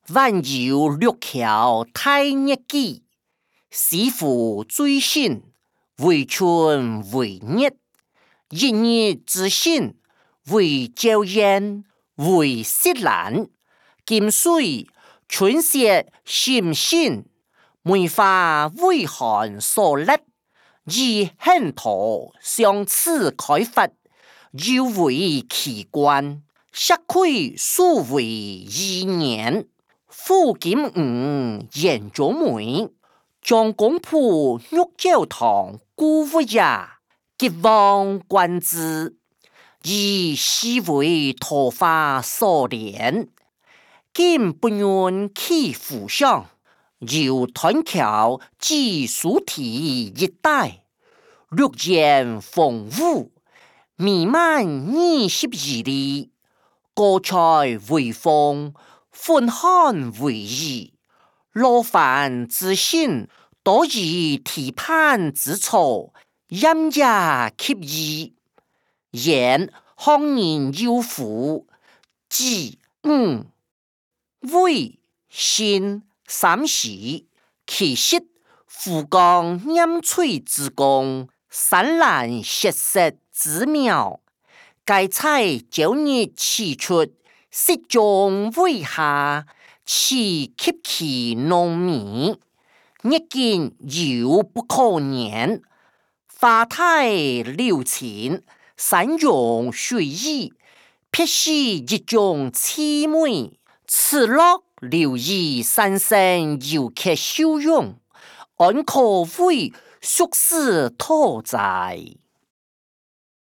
万有六桥太日记，师傅最新，为春为日，一日之心，为朝烟，为色兰，金水春色心心，梅花为寒所立，以恨土相似开发，犹为奇观，石亏数为一年。傅金吾研究梅，张公仆玉教堂古物也，极望观之，以西为桃花所连。今不愿起浮上，由团桥至苏堤一带，绿叶丰富，弥漫22里，高采为风，fun旱为宜，劳烦之心，多以提盼之草，阴也吸意。言荒人有福，子魏新三时，其实富江阴翠之功，山岚石石之妙。该菜朝日起出，适中为下，其吸气浓密，日见犹不可言。花态流情，山容水意，撇是一种凄美。此乐留意山生游客修容，安可为俗世讨哉。